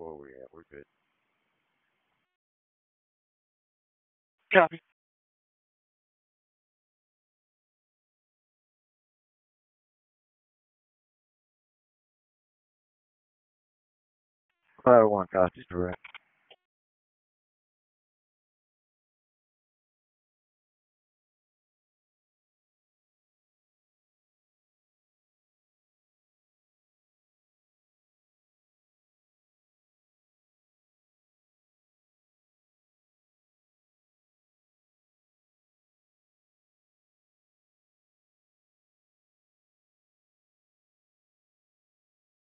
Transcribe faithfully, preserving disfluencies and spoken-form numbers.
where we at. We're good. Copy. Fire one, copy. Correct.